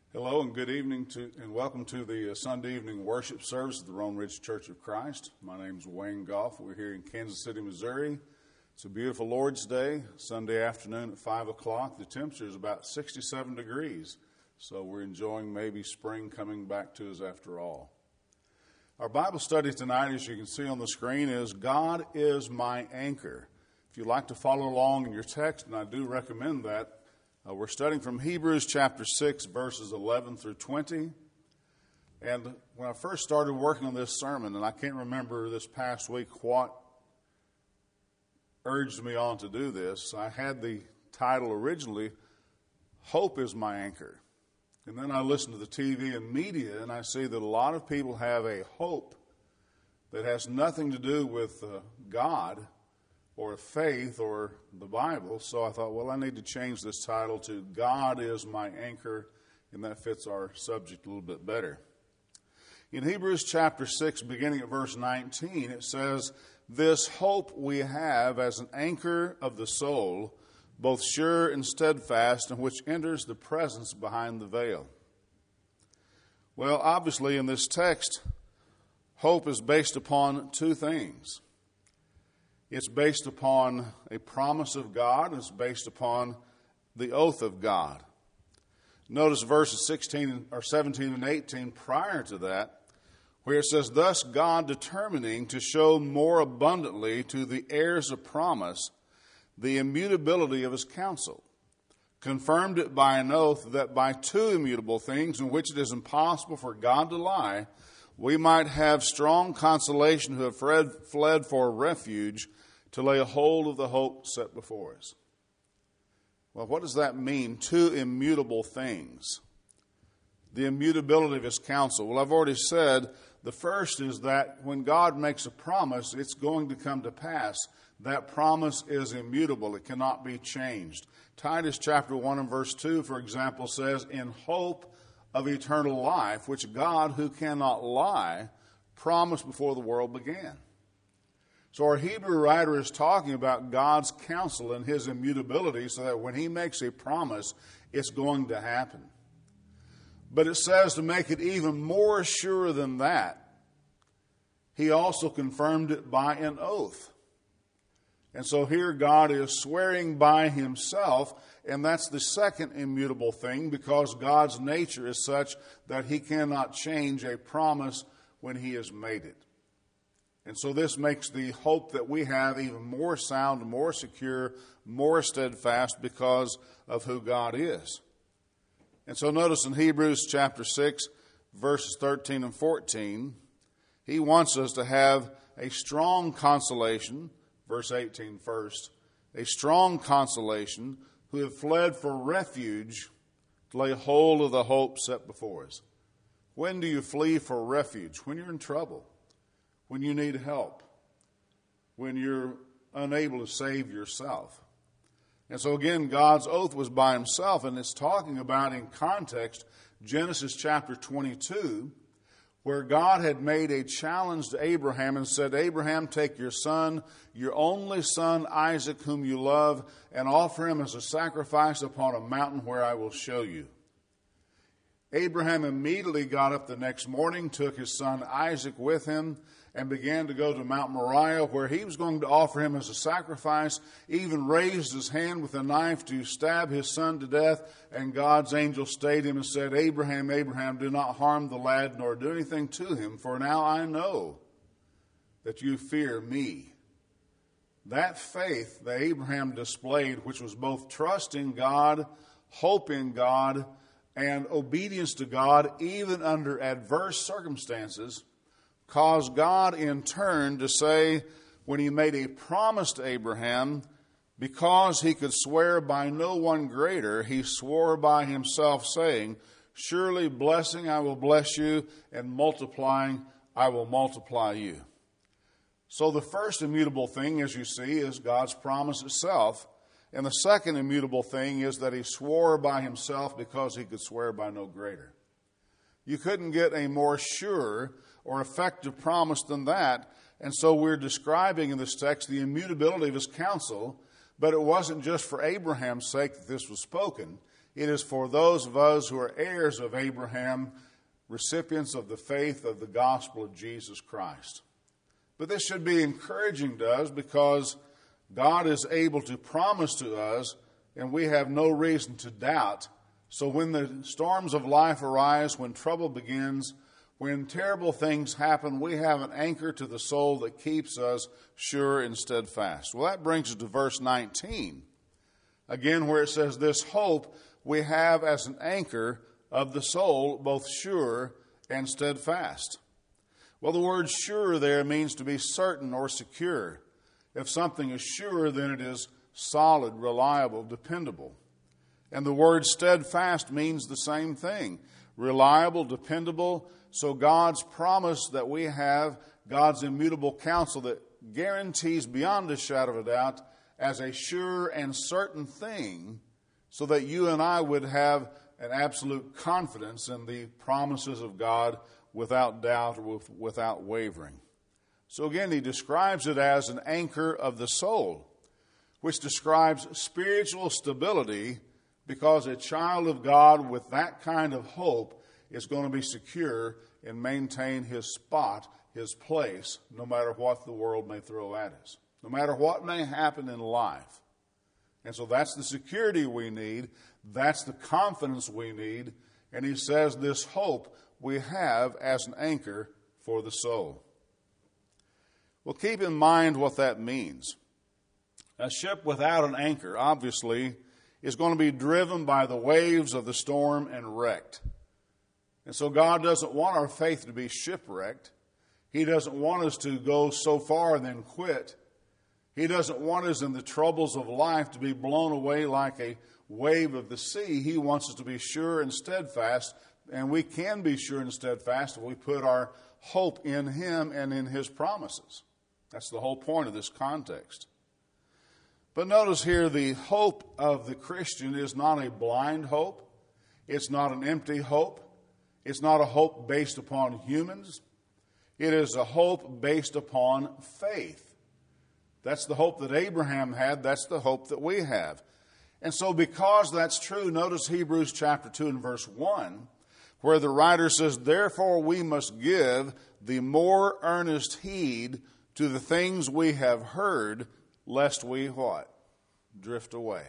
Hello and good evening and welcome to the Sunday evening worship service at the Roan Ridge Church of Christ. My name is Wayne Goff. We're here in Kansas City, Missouri. It's a beautiful Lord's Day, Sunday afternoon at 5 o'clock. The temperature is about 67 degrees, so we're enjoying maybe spring coming back to us after all. Our Bible study tonight, as you can see on the screen, is God is my anchor. If you'd like to follow along in your text, and I do recommend that, we're studying from Hebrews chapter 6, verses 11 through 20. And when I first started working on this sermon, and I can't remember this past week what urged me on to do this, I had the title originally, Hope is My Anchor. And then I listened to the TV and media, and I see that a lot of people have a hope that has nothing to do with God or faith or the Bible. So I thought, well, I need to change this title to God is my anchor, and that fits our subject a little bit better. In Hebrews chapter 6, beginning at verse 19, it says, "This hope we have as an anchor of the soul, both sure and steadfast, and which enters the presence behind the veil." Well, obviously in this text, hope is based upon two things. It's based upon a promise of God. It's based upon the oath of God. Notice verses 17 and 18 prior to that, where it says, "Thus God, determining to show more abundantly to the heirs of promise the immutability of his counsel, confirmed it by an oath, that by two immutable things in which it is impossible for God to lie, we might have strong consolation who have fled for refuge, to lay a hold of the hope set before us." Well, what does that mean? Two immutable things. The immutability of his counsel. Well, I've already said the first is that when God makes a promise, it's going to come to pass. That promise is immutable. It cannot be changed. Titus chapter 1 and verse 2, for example, says, "In hope of eternal life, which God, who cannot lie, promised before the world began." So our Hebrew writer is talking about God's counsel and his immutability, so that when he makes a promise, it's going to happen. But it says, to make it even more sure than that, he also confirmed it by an oath. And so here God is swearing by himself, and that's the second immutable thing, because God's nature is such that he cannot change a promise when he has made it. And so this makes the hope that we have even more sound, more secure, more steadfast because of who God is. And so notice in Hebrews chapter 6, verses 13 and 14, he wants us to have a strong consolation, verse 18 first, a strong consolation who have fled for refuge to lay hold of the hope set before us. When do you flee for refuge? When you're in trouble. When you need help, when you're unable to save yourself. And so again, God's oath was by himself, and it's talking about, in context, Genesis chapter 22, where God had made a challenge to Abraham and said, "Abraham, take your son, your only son Isaac, whom you love, and offer him as a sacrifice upon a mountain where I will show you." Abraham immediately got up the next morning, took his son Isaac with him, and began to go to Mount Moriah, where he was going to offer him as a sacrifice, even raised his hand with a knife to stab his son to death, and God's angel stayed him and said, "Abraham, Abraham, do not harm the lad, nor do anything to him, for now I know that you fear me." That faith that Abraham displayed, which was both trust in God, hope in God, and obedience to God, even under adverse circumstances, caused God in turn to say, when he made a promise to Abraham, because he could swear by no one greater, he swore by himself, saying, "Surely blessing I will bless you, and multiplying I will multiply you." So the first immutable thing, as you see, is God's promise itself. And the second immutable thing is that he swore by himself because he could swear by no greater. You couldn't get a more sure or effective promise than that. And so we're describing in this text the immutability of his counsel, but it wasn't just for Abraham's sake that this was spoken. It is for those of us who are heirs of Abraham, recipients of the faith of the gospel of Jesus Christ. But this should be encouraging to us because God is able to promise to us, and we have no reason to doubt. So when the storms of life arise, when trouble begins, when terrible things happen, we have an anchor to the soul that keeps us sure and steadfast. Well, that brings us to verse 19. Again, where it says, this hope we have as an anchor of the soul, both sure and steadfast. Well, the word sure there means to be certain or secure. If something is sure, then it is solid, reliable, dependable. And the word steadfast means the same thing. Reliable, dependable. So God's promise that we have, God's immutable counsel that guarantees beyond a shadow of a doubt as a sure and certain thing, so that you and I would have an absolute confidence in the promises of God without doubt or without wavering. So again, he describes it as an anchor of the soul, which describes spiritual stability, because a child of God with that kind of hope is going to be secure and maintain his spot, his place, no matter what the world may throw at us, no matter what may happen in life. And so that's the security we need. That's the confidence we need. And he says this hope we have as an anchor for the soul. Well, keep in mind what that means. A ship without an anchor, obviously, is going to be driven by the waves of the storm and wrecked. And so God doesn't want our faith to be shipwrecked. He doesn't want us to go so far and then quit. He doesn't want us in the troubles of life to be blown away like a wave of the sea. He wants us to be sure and steadfast, and we can be sure and steadfast if we put our hope in Him and in His promises. That's the whole point of this context. But notice here, the hope of the Christian is not a blind hope. It's not an empty hope. It's not a hope based upon humans. It is a hope based upon faith. That's the hope that Abraham had. That's the hope that we have. And so because that's true, notice Hebrews chapter 2 and verse 1, where the writer says, therefore we must give the more earnest heed to the things we have heard, lest we what? Drift away.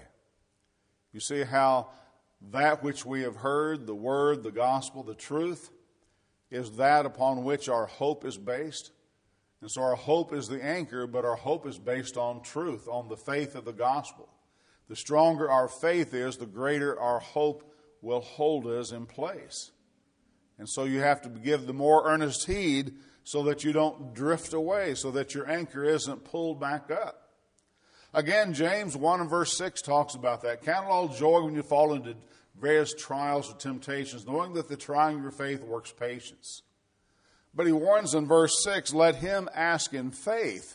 You see how that which we have heard, the word, the gospel, the truth, is that upon which our hope is based. And so our hope is the anchor, but our hope is based on truth, on the faith of the gospel. The stronger our faith is, the greater our hope will hold us in place. And so you have to give the more earnest heed so that you don't drift away, so that your anchor isn't pulled back up. Again, James 1 and verse 6 talks about that. Count it all joy when you fall into various trials or temptations, knowing that the trying of your faith works patience. But he warns in verse 6, let him ask in faith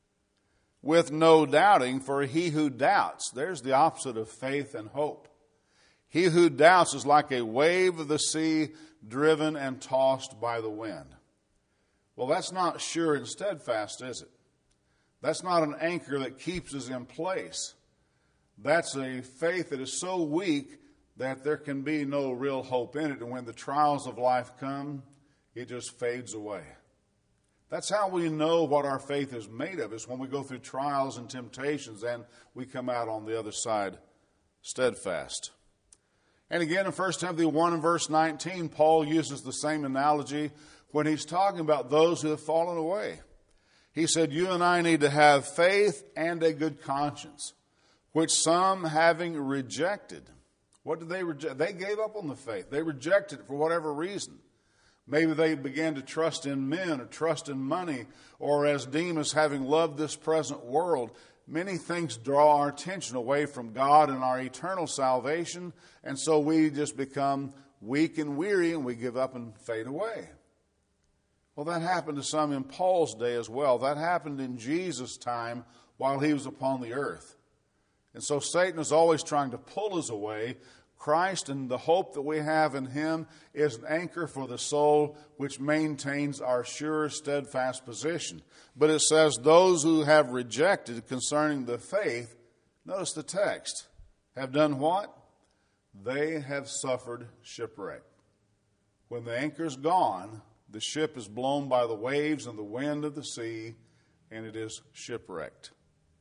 with no doubting, for he who doubts, there's the opposite of faith and hope. He who doubts is like a wave of the sea driven and tossed by the wind. Well, that's not sure and steadfast, is it? That's not an anchor that keeps us in place. That's a faith that is so weak that there can be no real hope in it. And when the trials of life come, it just fades away. That's how we know what our faith is made of, is when we go through trials and temptations and we come out on the other side steadfast. And again, in 1 Timothy 1 and verse 19, Paul uses the same analogy when he's talking about those who have fallen away. He said, you and I need to have faith and a good conscience, which some having rejected. What did they reject? They gave up on the faith. They rejected it for whatever reason. Maybe they began to trust in men or trust in money, or as Demas, having loved this present world. Many things draw our attention away from God and our eternal salvation, and so we just become weak and weary and we give up and fade away. Well, that happened to some in Paul's day as well. That happened in Jesus' time while he was upon the earth. And so Satan is always trying to pull us away. Christ and the hope that we have in Him is an anchor for the soul, which maintains our sure, steadfast position. But it says those who have rejected concerning the faith, notice the text, have done what? they have suffered shipwreck. When the anchor's gone, the ship is blown by the waves and the wind of the sea, and it is shipwrecked.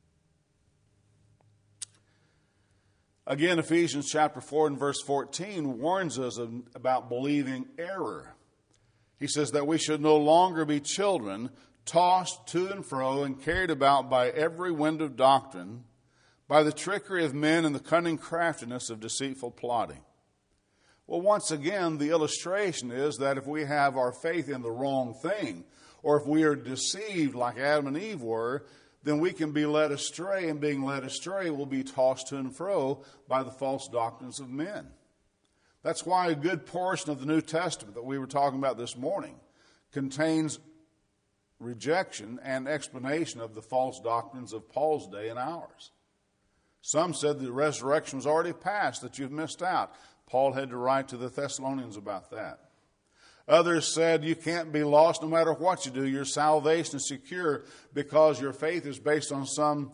Again, Ephesians chapter 4 and verse 14 warns us about believing error. He says that we should no longer be children, tossed to and fro and carried about by every wind of doctrine, by the trickery of men and the cunning craftiness of deceitful plotting. Well, once again, the illustration is that if we have our faith in the wrong thing, or if we are deceived like Adam and Eve were, then we can be led astray, and being led astray will be tossed to and fro by the false doctrines of men. That's why a good portion of the New Testament that we were talking about this morning contains rejection and explanation of the false doctrines of Paul's day and ours. Some said the resurrection was already past, that you've missed out. Paul had to write to the Thessalonians about that. Others said you can't be lost no matter what you do. Your salvation is secure because your faith is based on some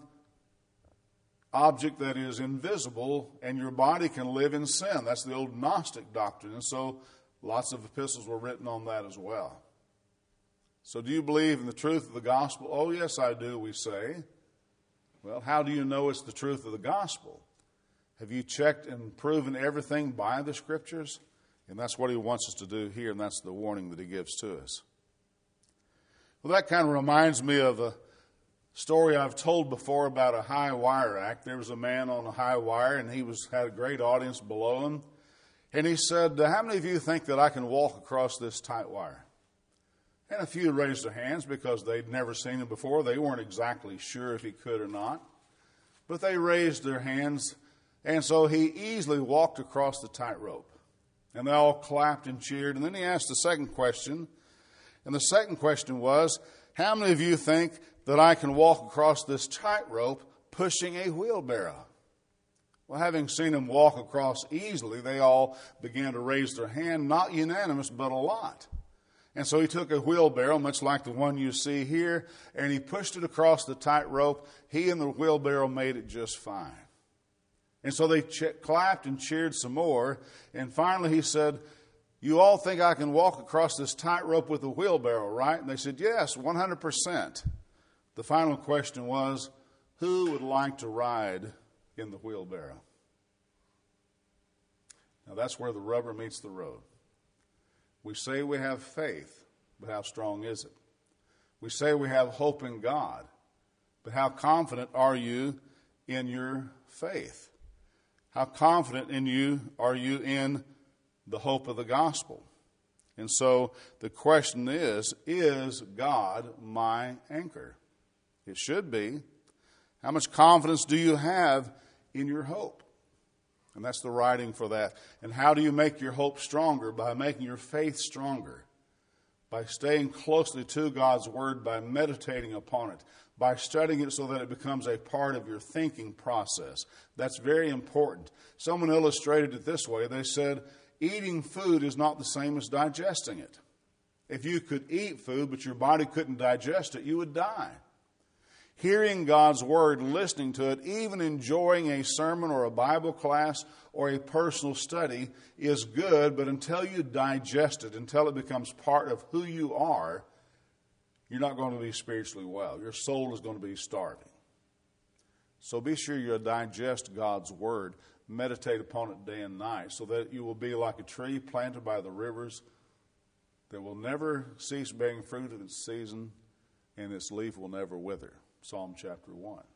object that is invisible, and your body can live in sin. That's the old Gnostic doctrine. And so lots of epistles were written on that as well. So do you believe in the truth of the gospel? Oh, yes, I do, we say. Well, how do you know it's the truth of the gospel? Have you checked and proven everything by the Scriptures? And that's what he wants us to do here, and that's the warning that he gives to us. Well, that kind of reminds me of a story I've told before about a high wire act. There was a man on a high wire, and he had a great audience below him. And he said, how many of you think that I can walk across this tight wire? And a few raised their hands because they'd never seen him before. They weren't exactly sure if he could or not. But they raised their hands, and so he easily walked across the tightrope. And they all clapped and cheered. And then he asked the second question. And the second question was, how many of you think that I can walk across this tightrope pushing a wheelbarrow? Well, having seen him walk across easily, they all began to raise their hand, not unanimous, but a lot. And so he took a wheelbarrow, much like the one you see here, and he pushed it across the tightrope. He and the wheelbarrow made it just fine. And so they clapped and cheered some more. And finally he said, you all think I can walk across this tightrope with a wheelbarrow, right? And they said, yes, 100%. The final question was, who would like to ride in the wheelbarrow? Now that's where the rubber meets the road. We say we have faith, but how strong is it? We say we have hope in God, but how confident are you in your faith? How confident are you in the hope of the gospel? And so the question is God my anchor? It should be. How much confidence do you have in your hope? And that's the writing for that. And how do you make your hope stronger? By making your faith stronger. By staying closely to God's Word, by meditating upon it, by studying it so that it becomes a part of your thinking process. That's very important. Someone illustrated it this way. They said, eating food is not the same as digesting it. If you could eat food, but your body couldn't digest it, you would die. Hearing God's Word, listening to it, even enjoying a sermon or a Bible class or a personal study is good, but until you digest it, until it becomes part of who you are, you're not going to be spiritually well. Your soul is going to be starving. So be sure you digest God's Word, meditate upon it day and night, so that you will be like a tree planted by the rivers that will never cease bearing fruit in its season, and its leaf will never wither. Psalm chapter 1. Well,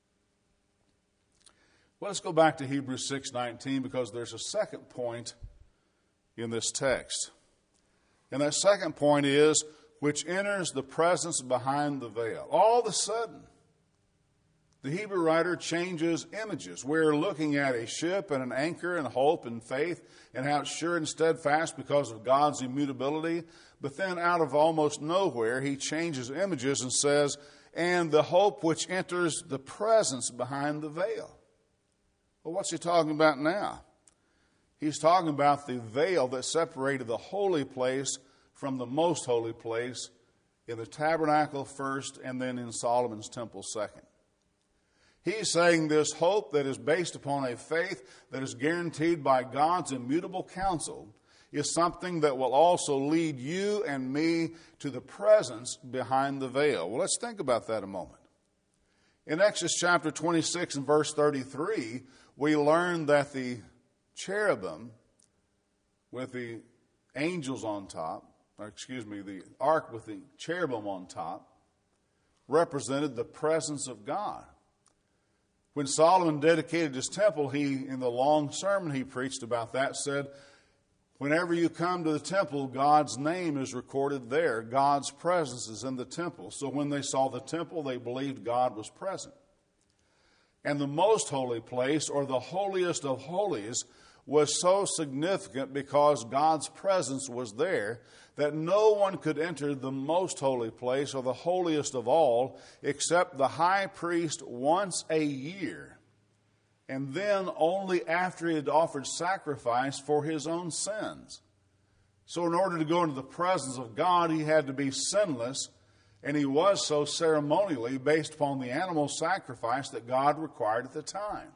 let's go back to Hebrews 6:19 because there's a second point in this text. And that second point is, which enters the presence behind the veil. All of a sudden, the Hebrew writer changes images. We're looking at a ship and an anchor and hope and faith and how it's sure and steadfast because of God's immutability. But then out of almost nowhere, he changes images and says, and the hope which enters the presence behind the veil. Well, what's he talking about now? He's talking about the veil that separated the holy place from the most holy place in the tabernacle first and then in Solomon's temple second. He's saying this hope that is based upon a faith that is guaranteed by God's immutable counsel is something that will also lead you and me to the presence behind the veil. Well, let's think about that a moment. In Exodus chapter 26 and verse 33, we learn that the cherubim with the angels on top, the ark with the cherubim on top, represented the presence of God. When Solomon dedicated his temple, in the long sermon he preached about that, said, whenever you come to the temple, God's name is recorded there. God's presence is in the temple. So when they saw the temple, they believed God was present. And the most holy place, or the holiest of holies, was so significant because God's presence was there that no one could enter the most holy place, or the holiest of all, except the high priest once a year. And then only after he had offered sacrifice for his own sins. So in order to go into the presence of God, he had to be sinless, and he was so ceremonially based upon the animal sacrifice that God required at the time.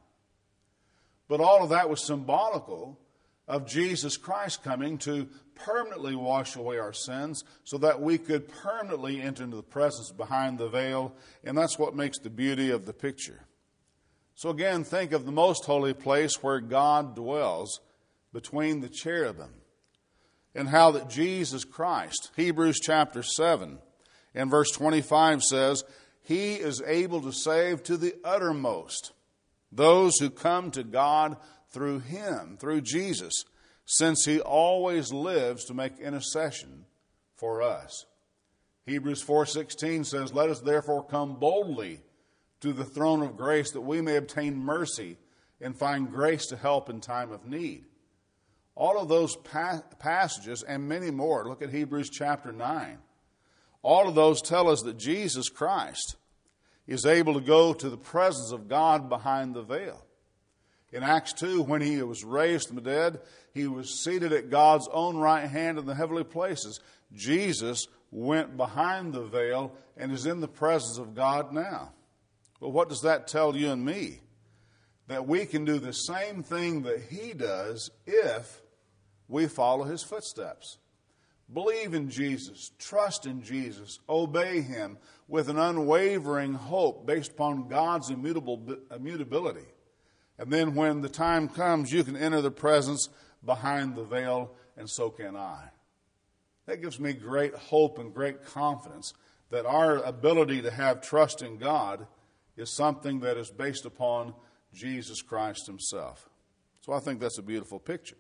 But all of that was symbolical of Jesus Christ coming to permanently wash away our sins so that we could permanently enter into the presence behind the veil, and that's what makes the beauty of the picture. So again, think of the most holy place where God dwells between the cherubim, and how that Jesus Christ, Hebrews chapter 7 and verse 25 says, He is able to save to the uttermost those who come to God through Him, through Jesus, since He always lives to make intercession for us. Hebrews 4:16 says, Let us therefore come boldly to the throne of grace, that we may obtain mercy and find grace to help in time of need. All of those passages and many more, look at Hebrews chapter 9. All of those tell us that Jesus Christ is able to go to the presence of God behind the veil. In Acts 2, when He was raised from the dead, He was seated at God's own right hand in the heavenly places. Jesus went behind the veil and is in the presence of God now. Well, what does that tell you and me? That we can do the same thing that He does if we follow His footsteps. Believe in Jesus, trust in Jesus, obey Him with an unwavering hope based upon God's immutability. And then when the time comes, you can enter the presence behind the veil, and so can I. That gives me great hope and great confidence that our ability to have trust in God is something that is based upon Jesus Christ Himself. So I think that's a beautiful picture.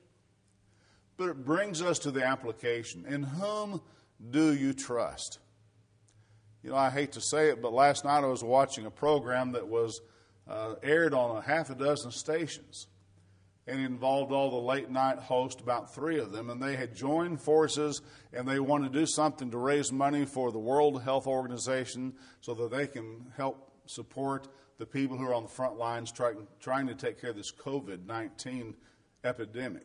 But it brings us to the application. In whom do you trust? You know, I hate to say it, but last night I was watching a program that was aired on a half a dozen stations. And it involved all the late night hosts, about 3 of them, and they had joined forces and they wanted to do something to raise money for the World Health Organization so that they can help support the people who are on the front lines trying to take care of this COVID-19 epidemic.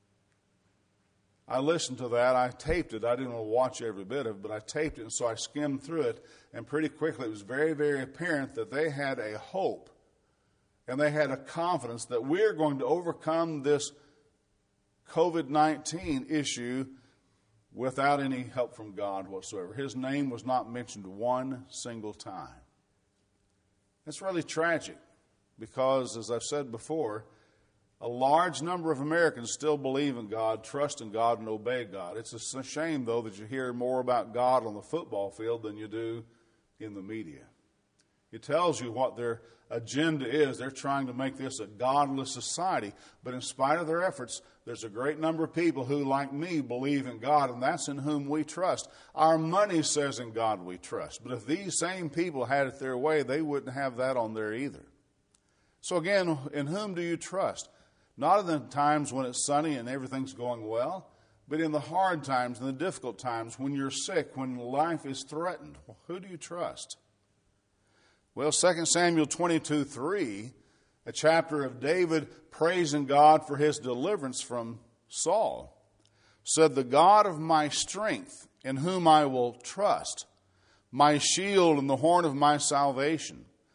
I listened to that. I taped it. I didn't want to watch every bit of it, but I taped it, and so I skimmed through it, and pretty quickly it was very, very apparent that they had a hope and they had a confidence that we're going to overcome this COVID-19 issue without any help from God whatsoever. His name was not mentioned one single time. It's really tragic because, as I've said before, a large number of Americans still believe in God, trust in God, and obey God. It's a shame, though, that you hear more about God on the football field than you do in the media. It tells you what their agenda is. They're trying to make this a godless society. But in spite of their efforts, there's a great number of people who, like me, believe in God, and that's in whom we trust. Our money says in God we trust. But if these same people had it their way, they wouldn't have that on there either. So again, in whom do you trust? Not in the times when it's sunny and everything's going well, but in the hard times and the difficult times, when you're sick, when life is threatened. Well, who do you trust? Well, 2 Samuel 22:3, a chapter of David praising God for his deliverance from Saul, said, "The God of my strength, in whom I will trust, my shield and the horn of my salvation,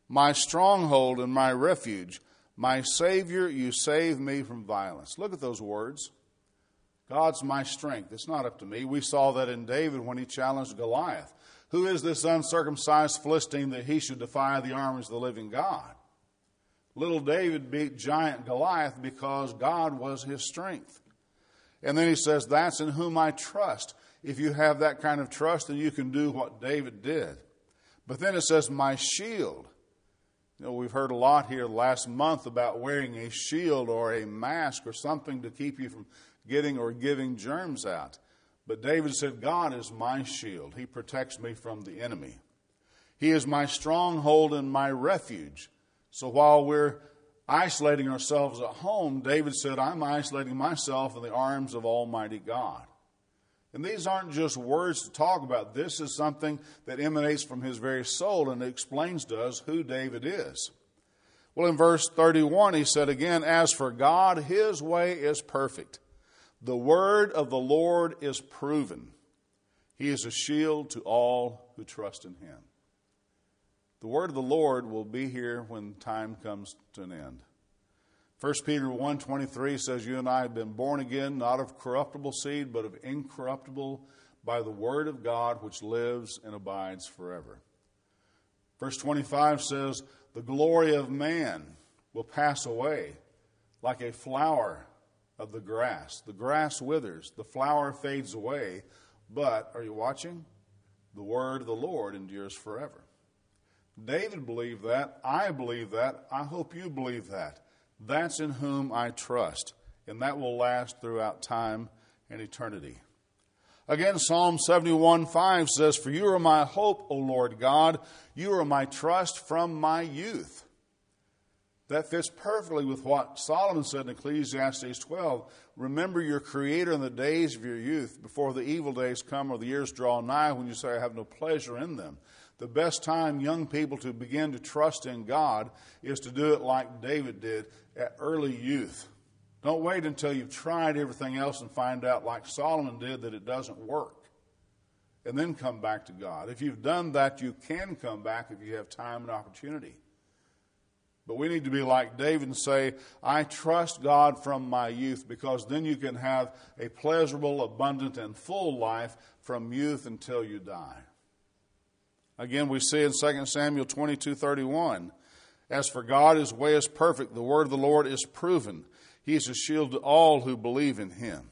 my stronghold and my refuge. My Savior, you save me from violence. Look at those words. God's my strength. It's not up to me. We saw that in David when he challenged Goliath. Who is this uncircumcised Philistine that he should defy the armies of the living God? Little David beat giant Goliath because God was his strength. And then he says, that's in whom I trust. If you have that kind of trust, then you can do what David did. But then it says, my shield. You know, we've heard a lot here last month about wearing a shield or a mask or something to keep you from getting or giving germs out. But David said, God is my shield. He protects me from the enemy. He is my stronghold and my refuge. So while we're isolating ourselves at home, David said, I'm isolating myself in the arms of Almighty God. And these aren't just words to talk about. This is something that emanates from his very soul, and it explains to us who David is. Well, in verse 31, he said again, as for God, his way is perfect. The word of the Lord is proven. He is a shield to all who trust in him. The word of the Lord will be here when time comes to an end. 1 Peter 1:23 says, you and I have been born again, not of corruptible seed, but of incorruptible, by the word of God, which lives and abides forever. Verse 25 says, the glory of man will pass away like a flower of the grass. The grass withers, the flower fades away, but, are you watching? The word of the Lord endures forever. David believed that. I believe that. I hope you believe that. That's in whom I trust, and that will last throughout time and eternity. Again, Psalm 71:5 says, for you are my hope, O Lord God. You are my trust from my youth. That fits perfectly with what Solomon said in Ecclesiastes 12. Remember your Creator in the days of your youth, before the evil days come or the years draw nigh, when you say, I have no pleasure in them. The best time, young people, to begin to trust in God is to do it like David did at early youth. Don't wait until you've tried everything else and find out, like Solomon did, that it doesn't work. And then come back to God. If you've done that, you can come back if you have time and opportunity. But we need to be like David and say, I trust God from my youth, because then you can have a pleasurable, abundant, and full life from youth until you die. Again, we see in 2 Samuel 22:31, as for God, his way is perfect. The word of the Lord is proven. He is a shield to all who believe in him.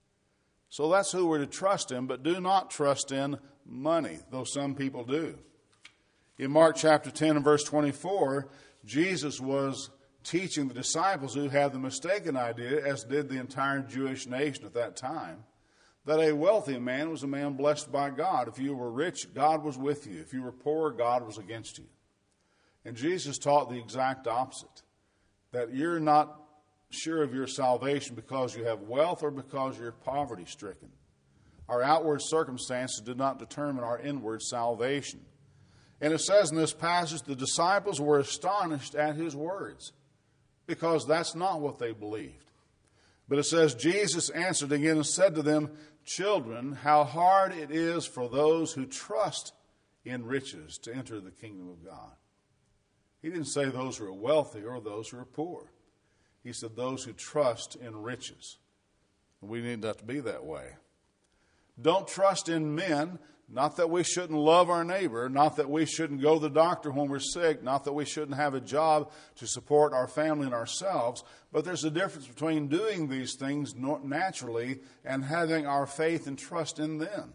So that's who we're to trust in, but do not trust in money, though some people do. In Mark chapter 10 and verse 24, Jesus was teaching the disciples who had the mistaken idea, as did the entire Jewish nation at that time, that a wealthy man was a man blessed by God. If you were rich, God was with you. If you were poor, God was against you. And Jesus taught the exact opposite, that you're not sure of your salvation because you have wealth or because you're poverty-stricken. Our outward circumstances did not determine our inward salvation. And it says in this passage, the disciples were astonished at his words, because that's not what they believed. But it says, Jesus answered again and said to them, children, how hard it is for those who trust in riches to enter the kingdom of God. He didn't say those who are wealthy or those who are poor. He said those who trust in riches. And we need not to be that way. Don't trust in men. Not that we shouldn't love our neighbor, not that we shouldn't go to the doctor when we're sick, not that we shouldn't have a job to support our family and ourselves, but there's a difference between doing these things naturally and having our faith and trust in them.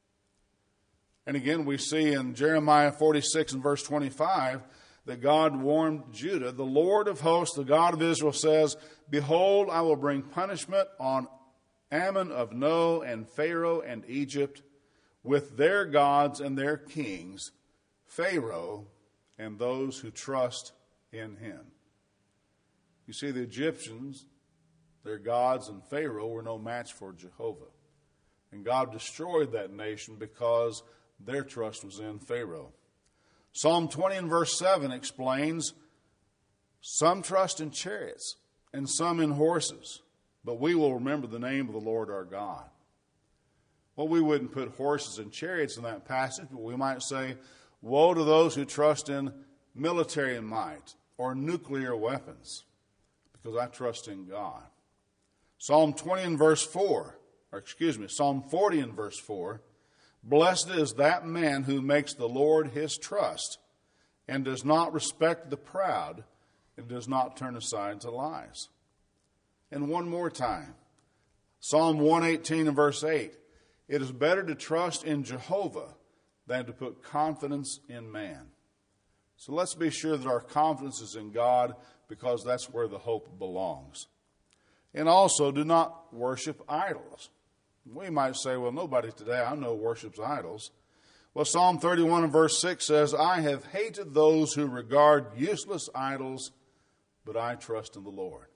And again, we see in Jeremiah 46 and verse 25 that God warned Judah, the Lord of hosts, the God of Israel says, behold, I will bring punishment on Ammon of No and Pharaoh and Egypt, with their gods and their kings, Pharaoh and those who trust in him. You see, the Egyptians, their gods and Pharaoh were no match for Jehovah. And God destroyed that nation because their trust was in Pharaoh. Psalm 20 and verse 7 explains, some trust in chariots and some in horses, but we will remember the name of the Lord our God. Well, we wouldn't put horses and chariots in that passage, but we might say, woe to those who trust in military might or nuclear weapons, because I trust in God. Psalm 40 and verse 4, blessed is that man who makes the Lord his trust and does not respect the proud and does not turn aside to lies. And one more time, Psalm 118 and verse 8, it is better to trust in Jehovah than to put confidence in man. So let's be sure that our confidence is in God, because that's where the hope belongs. And also, do not worship idols. We might say, well, nobody today I know worships idols. Well, Psalm 31 and verse 6 says, I have hated those who regard useless idols, but I trust in the Lord.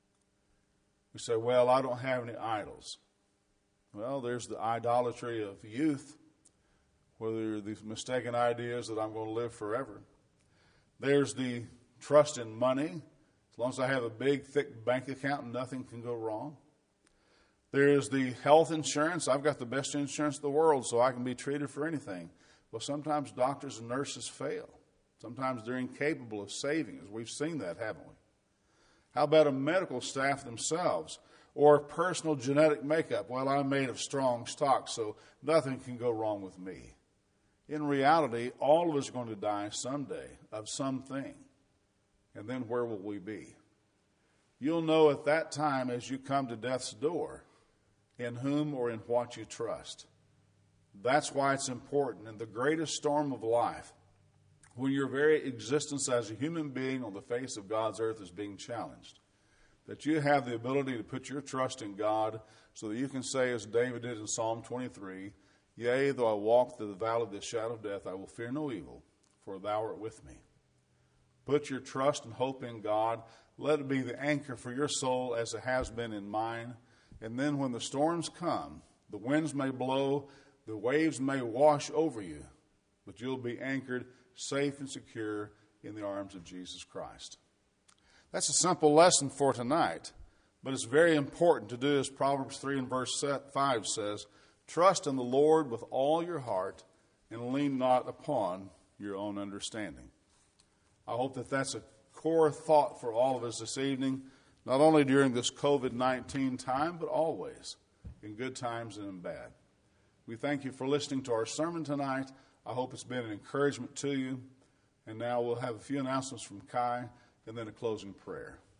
We say, well, I don't have any idols. Well, there's the idolatry of youth, whether these mistaken ideas that I'm going to live forever. There's the trust in money. As long as I have a big, thick bank account, nothing can go wrong. There is the health insurance. I've got the best insurance in the world, so I can be treated for anything. Well, sometimes doctors and nurses fail. Sometimes they're incapable of saving us. We've seen that, haven't we? How about a medical staff themselves, or personal genetic makeup? Well, I'm made of strong stock, so nothing can go wrong with me. In reality, all of us are going to die someday of something. And then where will we be? You'll know at that time, as you come to death's door, in whom or in what you trust. That's why it's important in the greatest storm of life, when your very existence as a human being on the face of God's earth is being challenged, that you have the ability to put your trust in God so that you can say, as David did in Psalm 23, yea, though I walk through the valley of the shadow of death, I will fear no evil, for thou art with me. Put your trust and hope in God. Let it be the anchor for your soul as it has been in mine. And then when the storms come, the winds may blow, the waves may wash over you, but you'll be anchored safe and secure in the arms of Jesus Christ. That's a simple lesson for tonight, but it's very important to do as Proverbs 3 and verse 5 says, trust in the Lord with all your heart and lean not upon your own understanding. I hope that that's a core thought for all of us this evening, not only during this COVID-19 time, but always, in good times and in bad. We thank you for listening to our sermon tonight. I hope it's been an encouragement to you. And now we'll have a few announcements from Kai and then a closing prayer.